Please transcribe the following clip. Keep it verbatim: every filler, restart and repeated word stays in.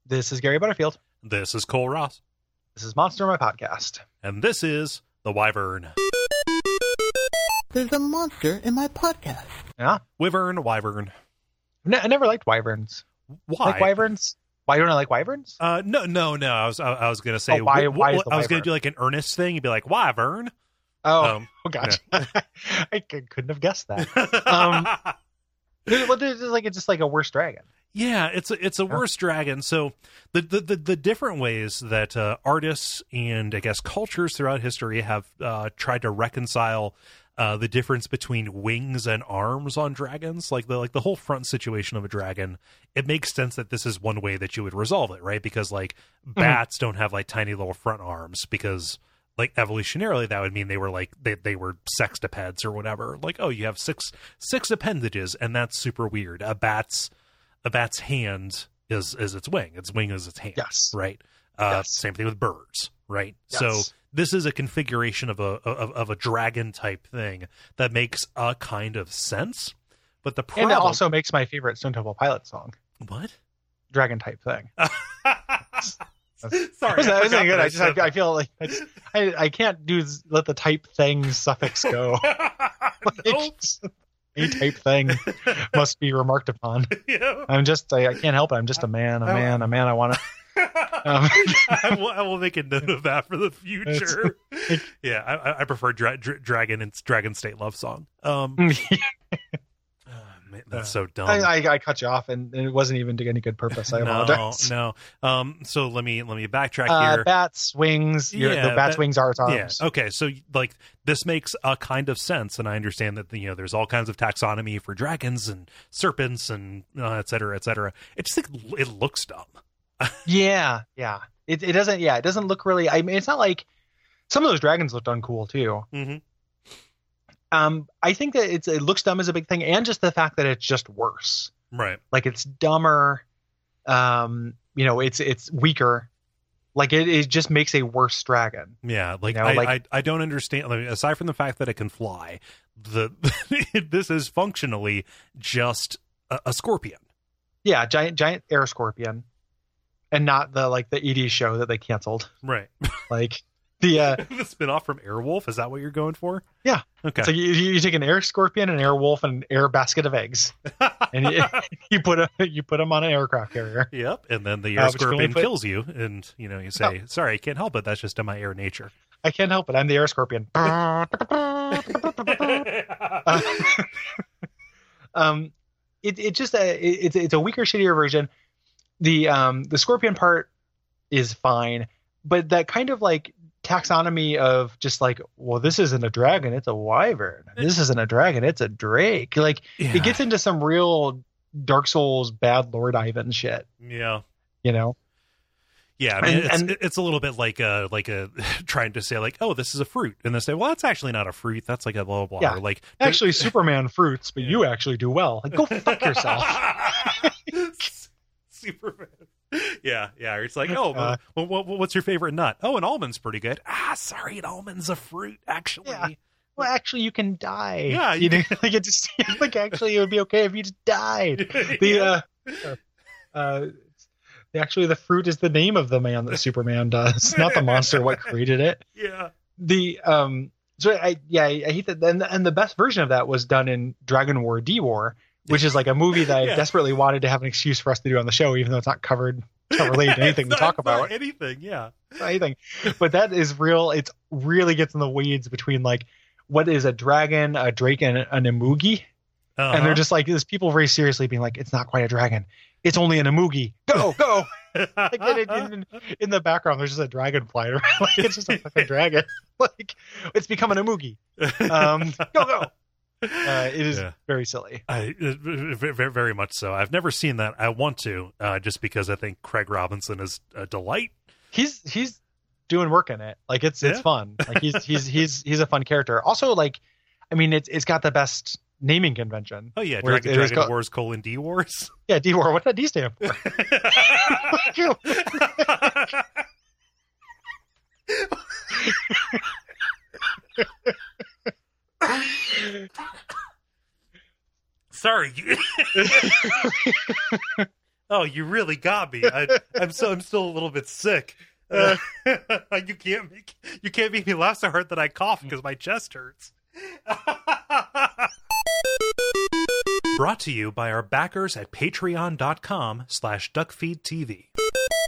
This is Gary Butterfield. This is Cole Ross. This is Monster, my podcast. And this is The Wyvern. There's a monster in my podcast. Yeah. Wyvern, Wyvern. Ne- I never liked wyverns. Why? Like wyverns? Why don't I like wyverns? Uh, no, no, no. I was, I, I was gonna say, Oh, why- wh- wh- why is the I was gonna wyvern? do like an earnest thing. You'd be like, Wyvern. Oh, Um, oh gosh. I c- couldn't have guessed that. Um, Well, it's just like it's just like a worse dragon. Yeah, it's a, it's a worse dragon. So the, the the the different ways that uh, artists and I guess cultures throughout history have uh, tried to reconcile uh, the difference between wings and arms on dragons, like the like the whole front situation of a dragon. It makes sense that this is one way that you would resolve it, right? Because like bats don't have like tiny little front arms because. Like evolutionarily, that would mean they were like they, they were sextopeds or whatever. Like, oh, you have six six appendages, and that's super weird. A bat's a bat's hand is is its wing. Its wing is its hand. Yes. Right. Uh, Yes. Same thing with birds. Right. Yes. So this is a configuration of a of, of a dragon type thing that makes a kind of sense. But the problem And it also makes my favorite Stone Temple Pilot song. what? Dragon type thing. Sorry, was, I that was forgot good. that I I just said I, I feel like I, just, I I can't do let the type thing suffix go. Nope. A type thing must be remarked upon. Yeah. I'm just I, I can't help it. I'm just a man, a man, a man. I want to. Um, I, will, I will make a note of that for the future. Yeah, I, I prefer dra- dra- Dragon and Dragon State Love Song. Um, oh, man, that's so dumb. I, I, I cut you off, and it wasn't even to any good purpose. I no, apologize. no. Um, so let me let me backtrack Uh, here. bats, wings. your- Yeah, the bats' that- wings are its Yeah. arms. Okay. So like this makes a kind of sense, and I understand that you know there's all kinds of taxonomy for dragons and serpents and uh, et cetera, et cetera. It just like, it looks dumb. Yeah, yeah. It it doesn't. Yeah, it doesn't look really. I mean, it's not like some of those dragons looked uncool too. Mm-hmm. Um, I think that it's it looks dumb is a big thing, and just the fact that it's just worse. Right. Like it's dumber. Um, you know, it's it's weaker. Like it, it just makes a worse dragon. Yeah, like, You know, I, like- I I don't understand. I mean, aside from the fact that it can fly, the this is functionally just a, a scorpion. Yeah, giant giant air scorpion, and not the like the E D show that they canceled. Right. Like the uh, The spinoff from Airwolf, is that what you're going for? Yeah. Okay. so you, you take an air scorpion, an air wolf, and an air basket of eggs, and you, you put a you put them on an aircraft carrier. Yep. And then the Uh, air but you can only scorpion put- kills you, and you know you say, "Sorry, I can't help it. That's just in my air nature." I can't help it. I'm the air scorpion. Uh, um, it it just a it, it's it's a weaker, shittier version. The um the scorpion part is fine, but that kind of like taxonomy of just like, well, this isn't a dragon, it's a wyvern. This isn't a dragon, it's a drake. Like Yeah. it gets into some real Dark Souls bad Lord Ivan shit, Yeah. you know. Yeah, I mean, And- it's, and- it's a little bit like a like a trying to say like, oh, this is a fruit, and they say, well, that's actually not a fruit. That's like a blah blah. Yeah. Or like Actually, Superman fruits, but you actually do well. Like, go fuck yourself. Superman. Yeah, yeah. It's like, oh, Uh, well, what, what's your favorite nut? Oh, an almond's pretty good. Ah, sorry, an almond's a fruit, actually. Yeah. Well, actually, you can die. Yeah, you you know, like it just like actually it would be okay if you just died. The uh, uh, the, actually the fruit is the name of the man that Superman does, not the monster what created it. Yeah. The um, so I yeah I, I hate that, and and the best version of that was done in Dragon War D War, which is like a movie that Yeah. I desperately wanted to have an excuse for us to do on the show, even though it's not covered, it's not related to anything It's we not- talk it's not about. anything. Yeah. Anything, but that is real. It's really gets in the weeds between like what is a dragon, a drake, and an emugi, Uh-huh. and they're just like there's people very seriously being like, it's not quite a dragon, it's only an emugi. Go go! Like in, in, in the background, there's just a dragon flying around. Like it's just a fucking dragon. Like it's become an emugi. Um, go go! Uh, it is Yeah. very silly. I, uh, very, very much so. I've never seen that. I want to, uh, just because I think Craig Robinson is a delight. He's he's doing work in it. Like it's it's Yeah. fun. Like he's he's he's he's a fun character. Also, like I mean, it's it's got the best naming convention. Oh yeah, Where Dragon, it is Dragon called- Wars colon D Wars. Yeah, D War. What's that D stand for? Sorry. Oh, you really got me. I, I'm so I'm still a little bit sick. Uh, you can't make you can't make me laugh so hard that I cough because my chest hurts. Brought to you by our backers at patreon.com slash duckfeedtv.